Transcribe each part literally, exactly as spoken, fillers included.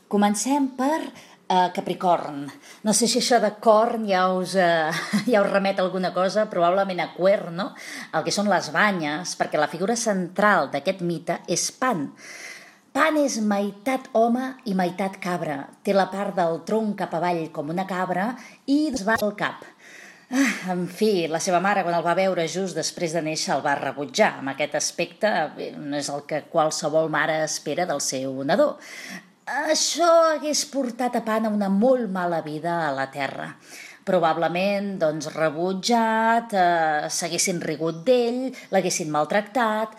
Comencem per uh, Capricorn. No sé si això de corn ja us, uh, ja us remet a alguna cosa, probablement a cuerno, el que són les banyes, perquè la figura central d'aquest mite és Pan. Pan és meitat home i meitat cabra. Té la part del tronc cap avall com una cabra i es va al cap. Ah, en fi, la seva mare, quan el va veure just després de néixer, el va rebutjar. Amb aquest aspecte no és el que qualsevol mare espera del seu nadó. Això hagués portat a Pan a una molt mala vida a la Terra. Probablement, doncs, rebutjat, eh, s'haguessin rigut d'ell, l'haguessin maltractat.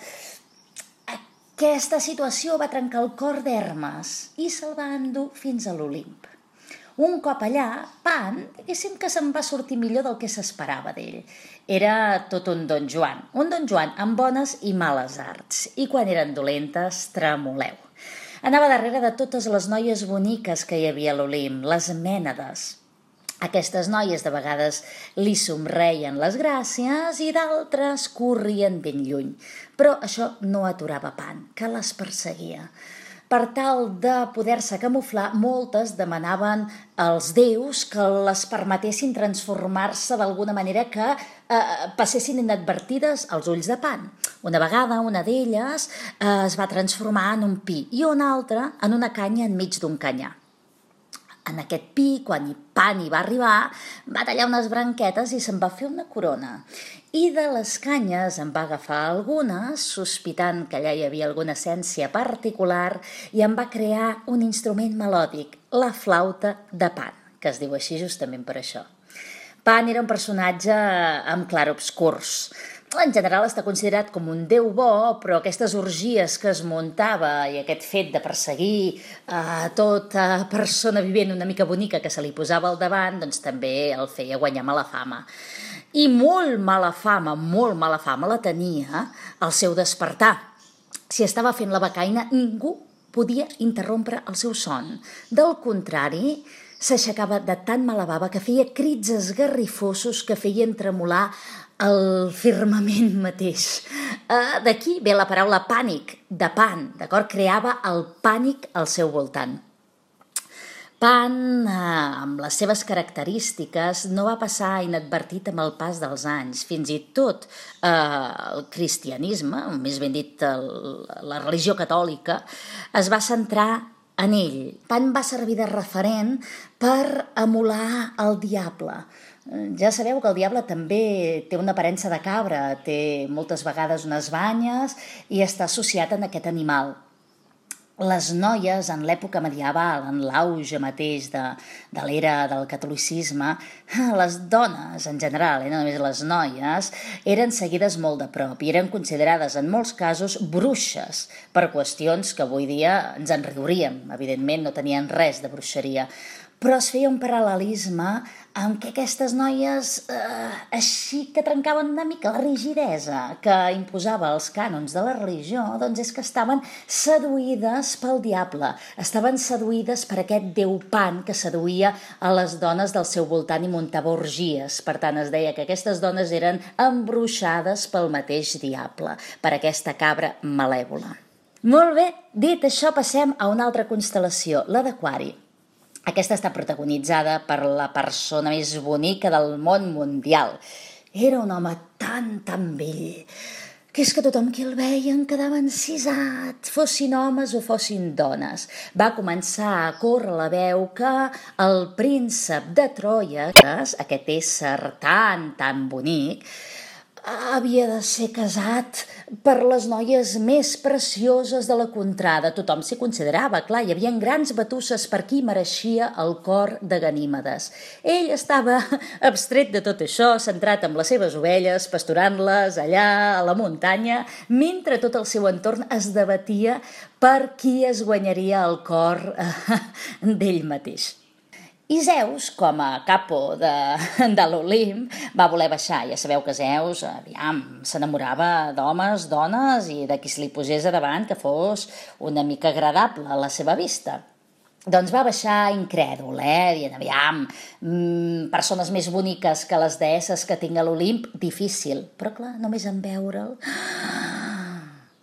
Aquesta situació va trencar el cor d'Hermes i se'l va endur fins a l'Olimp. Un cop allà, Pan, diguéssim que se'n va sortir millor del que s'esperava d'ell. Era tot un Don Joan, un Don Joan amb bones i males arts, i quan eren dolentes, tremoleu. Anava darrere de totes les noies boniques que hi havia a l'Olimp, les mènades. Aquestes noies de vegades li somreien les gràcies i d'altres corrien ben lluny. Però això no aturava Pan, que les perseguia. Per tal de poder-se camuflar, moltes demanaven als déus que les permetessin transformar-se d'alguna manera que eh, passessin inadvertides als ulls de Pan. Una vegada, una d'elles eh, es va transformar en un pi i una altra en una canya enmig d'un canyar. En aquest pi, quan Pan hi va arribar, va tallar unes branquetes i se'n va fer una corona. I de les canyes en va agafar algunes, sospitant que allà hi havia alguna essència particular, i en va crear un instrument melòdic, la flauta de Pan, que es diu així justament per això. Pan era un personatge amb clarobscurs. En general està considerat com un déu bo, però aquestes orgies que es muntava i aquest fet de perseguir a tota persona vivent una mica bonica que se li posava al davant, doncs també el feia guanyar mala fama. I molt mala fama, molt mala fama la tenia al seu despertar. Si estava fent la becaina, ningú podia interrompre el seu son. Del contrari, s'aixecava de tan mala bava que feia crits esgarrifosos que feien tremolar el firmament mateix. Uh, D'aquí ve la paraula pànic, de Pan, d'acord? Creava el pànic al seu voltant. Pan, eh, amb les seves característiques, no va passar inadvertit amb el pas dels anys. Fins i tot eh, el cristianisme, més ben dit el, la religió catòlica, es va centrar en ell. Pan va servir de referent per emular el diable. Ja sabeu que el diable també té una aparença de cabra, té moltes vegades unes banyes i està associat en aquest animal. Les noies, en l'època medieval, en l'auge mateix de, de l'era del catolicisme, les dones en general, eh, no només les noies, eren seguides molt de prop i eren considerades en molts casos bruixes per qüestions que avui dia ens en riuríem. Evidentment no tenien res de bruixeria. Però es feia un paral·lelisme amb què aquestes noies eh, així que trencaven una mica la rigidesa que imposava els cànons de la religió, doncs és que estaven seduïdes pel diable, estaven seduïdes per aquest déu Pan que seduïa a les dones del seu voltant i muntava orgies. Per tant, es deia que aquestes dones eren embruixades pel mateix diable, per aquesta cabra malèvola. Molt bé, dit això, passem a una altra constel·lació, la d'Aquari. Aquesta està protagonitzada per la persona més bonica del món mundial. Era un home tan, tan vell, que és que tothom qui el veia en quedava encisat, fossin homes o fossin dones. Va començar a córrer la veu que el príncep de Troia, aquest ésser tan, tan bonic, havia de ser casat per les noies més precioses de la contrada. Tothom s'hi considerava, clar, hi havia grans batusses per qui mereixia el cor de Ganímedes. Ell estava abstret de tot això, centrat en les seves ovelles, pasturant-les allà a la muntanya, mentre tot el seu entorn es debatia per qui es guanyaria el cor d'ell mateix. I Zeus, com a capo de, de l'Olimp, va voler baixar. Ja sabeu que Zeus, aviam, s'enamorava d'homes, dones i de qui se li posés a davant que fos una mica agradable a la seva vista. Doncs va baixar incrèdul, eh? Dient, aviam, mmm, persones més boniques que les deesses que tinc a l'Olimp, difícil. Però clar, només en veure'l...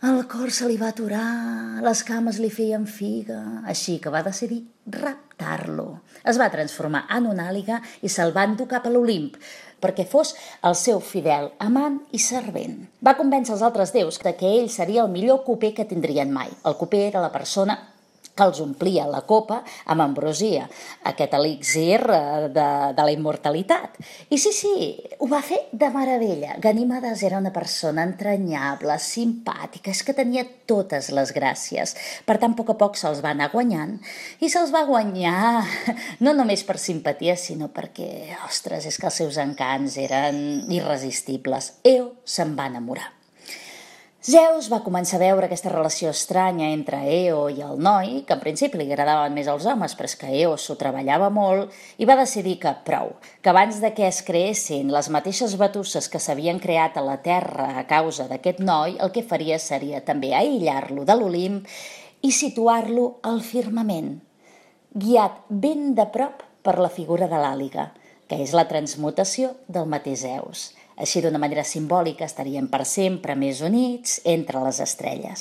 El cor se li va aturar, les cames li feien figa, així que va decidir raptar-lo. Es va transformar en una àliga i se'l va endur cap a l'Olimp, perquè fos el seu fidel amant i servent. Va convèncer els altres déus que ell seria el millor coper que tindrien mai. El coper era la persona que els omplia la copa amb ambrosia, aquest elixir de, de la immortalitat. I sí, sí, ho va fer de meravella. Ganimedes era una persona entranyable, simpàtica, és que tenia totes les gràcies. Per tant, a poc a poc se'ls va anar guanyant, i se'ls va guanyar no només per simpatia, sinó perquè, ostres, és que els seus encants eren irresistibles. Eo se'n va enamorar. Zeus va començar a veure aquesta relació estranya entre Eo i el noi, que en principi li agradaven més els homes, però és que Eo s'ho treballava molt, i va decidir que prou, que abans de que es creessin les mateixes batusses que s'havien creat a la Terra a causa d'aquest noi, el que faria seria també aïllar-lo de l'Olimp i situar-lo al firmament, guiat ben de prop per la figura de l'àliga, que és la transmutació del mateix Zeus. Així, d'una manera simbòlica, estarien per sempre més units entre les estrelles.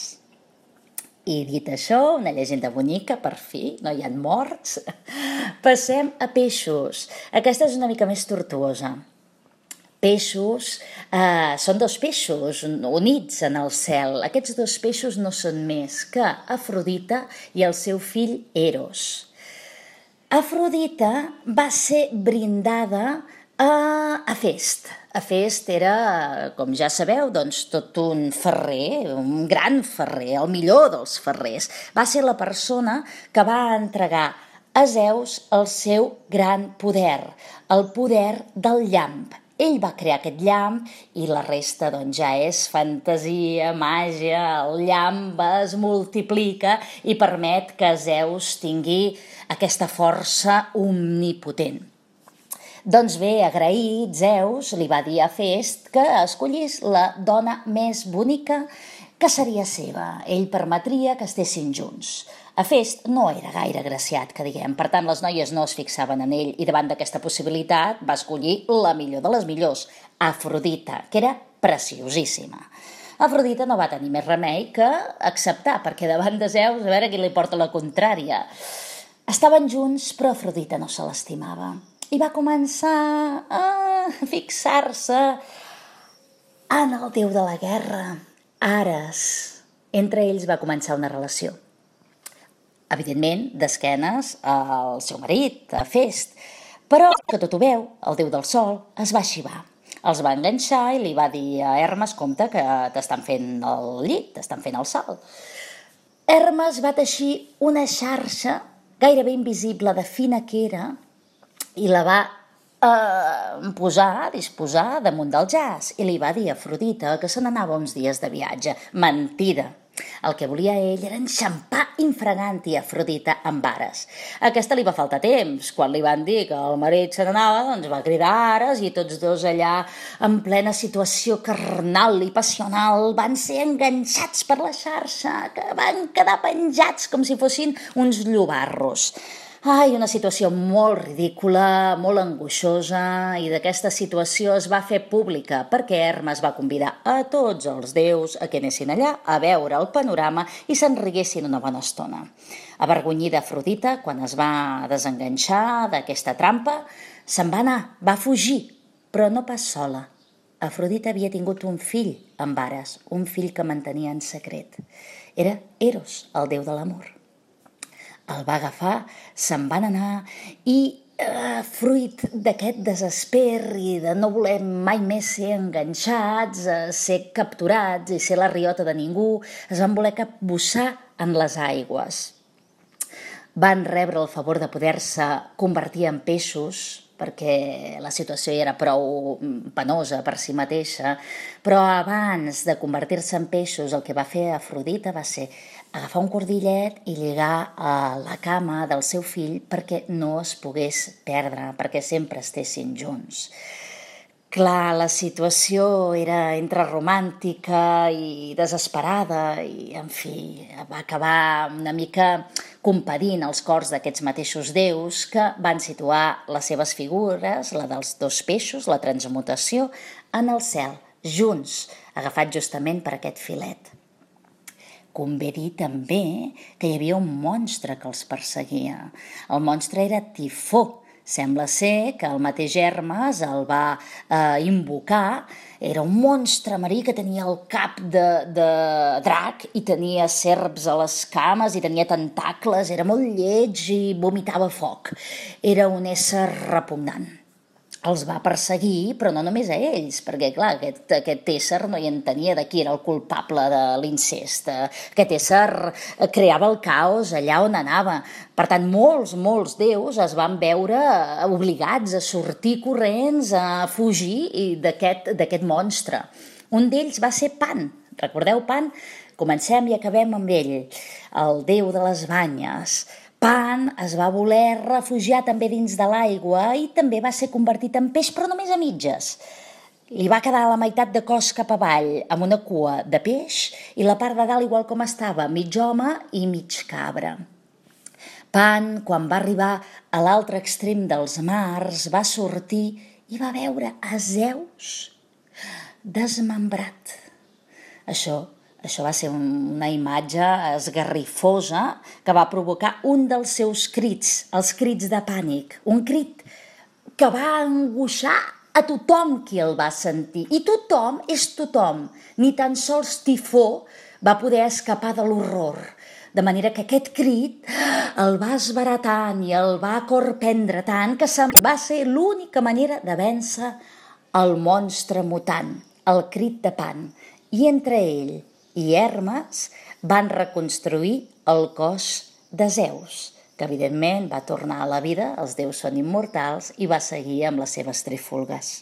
I dit això, una llegenda bonica, per fi, no hi ha morts. Passem a peixos. Aquesta és una mica més tortuosa. Peixos eh, són dos peixos units en el cel. Aquests dos peixos no són més que Afrodita i el seu fill Eros. Afrodita va ser brindada a Hefest. Hefest era, com ja sabeu, doncs, tot un ferrer, un gran ferrer, el millor dels ferrers. Va ser la persona que va entregar a Zeus el seu gran poder, el poder del llamp. Ell va crear aquest llamp i la resta doncs, ja és fantasia, màgia. El llamp es multiplica i permet que Zeus tingui aquesta força omnipotent. Doncs bé, agraït, Zeus li va dir a Hefest que escollís la dona més bonica que seria seva. Ell permetria que estessin junts. Hefest no era gaire agraciat, que diguem, per tant les noies no es fixaven en ell i davant d'aquesta possibilitat va escollir la millor de les millors, Afrodita, que era preciosíssima. Afrodita no va tenir més remei que acceptar, perquè davant de Zeus, a veure qui li porta la contrària. Estaven junts, però Afrodita no se l'estimava. I va començar a fixar-se en el déu de la guerra, Ares. Entre ells va començar una relació. Evidentment, d'esquenes al seu marit, a Hefest. Però, que tot ho veu, el déu del sol es va xivar. Els va enganxar i li va dir a Hermes, compte que t'estan fent el llit, t'estan fent el salt. Hermes va teixir una xarxa gairebé invisible de fina que era i la va eh, posar, disposar damunt del jaç i li va dir a Afrodita que se n'anava uns dies de viatge. Mentida! El que volia ell era enxampar infraganti Afrodita amb Ares. Aquesta li va faltar temps. Quan li van dir que el marit se n'anava, doncs va cridar Ares i tots dos allà, en plena situació carnal i passional, van ser enganxats per la xarxa, que van quedar penjats com si fossin uns llobarros. Ai, una situació molt ridícula, molt angoixosa, i d'aquesta situació es va fer pública perquè Hermes va convidar a tots els déus a que anessin allà a veure el panorama i se'n riguessin una bona estona. Avergonyida Afrodita, quan es va desenganxar d'aquesta trampa, se'n va anar, va fugir, però no pas sola. Afrodita havia tingut un fill amb Ares, un fill que mantenia en secret. Era Eros, el déu de l'amor. El va agafar, se'n van anar i, eh, fruit d'aquest desesper i de no voler mai més ser enganxats, eh, ser capturats i ser la riota de ningú, es van voler capbussar en les aigües. Van rebre el favor de poder-se convertir en peixos, perquè la situació era prou penosa per si mateixa, però abans de convertir-se en peixos el que va fer Afrodita va ser agafar un cordillet i lligar a la cama del seu fill perquè no es pogués perdre, perquè sempre estessin junts. Clar, la situació era entre romàntica i desesperada i, en fi, va acabar una mica compadint els cors d'aquests mateixos déus que van situar les seves figures, la dels dos peixos, la transmutació, en el cel, junts, agafats justament per aquest filet. Convé dir també que hi havia un monstre que els perseguia. El monstre era Tifó. Sembla ser que el mateix Hermes el va eh, invocar. Era un monstre marí que tenia el cap de, de drac i tenia serps a les cames i tenia tentacles, era molt lleig i vomitava foc. Era un ésser repugnant. Els va perseguir, però no només a ells, perquè, clar, aquest, aquest ésser no hi entenia de qui era el culpable de l'incest. Aquest ésser creava el caos allà on anava. Per tant, molts, molts déus es van veure obligats a sortir corrents, a fugir d'aquest d'aquest monstre. Un d'ells va ser Pan. Recordeu Pan? Comencem i acabem amb ell, el déu de les banyes. Pan es va voler refugiar també dins de l'aigua i també va ser convertit en peix, però només a mitges. Li va quedar la meitat de cos cap avall amb una cua de peix i la part de dalt igual com estava, mig home i mig cabra. Pan, quan va arribar a l'altre extrem dels mars, va sortir i va veure a Zeus desmembrat. Això Això va ser una imatge esgarrifosa que va provocar un dels seus crits, els crits de pànic. Un crit que va angoixar a tothom qui el va sentir. I tothom és tothom. Ni tan sols Tifó va poder escapar de l'horror. De manera que aquest crit el va esverar tant i el va corprendre tant que va ser l'única manera de vèncer el monstre mutant, el crit de Pan. I entre ell i Hermes van reconstruir el cos de Zeus, que evidentment va tornar a la vida, els déus són immortals, i va seguir amb les seves trifulgues.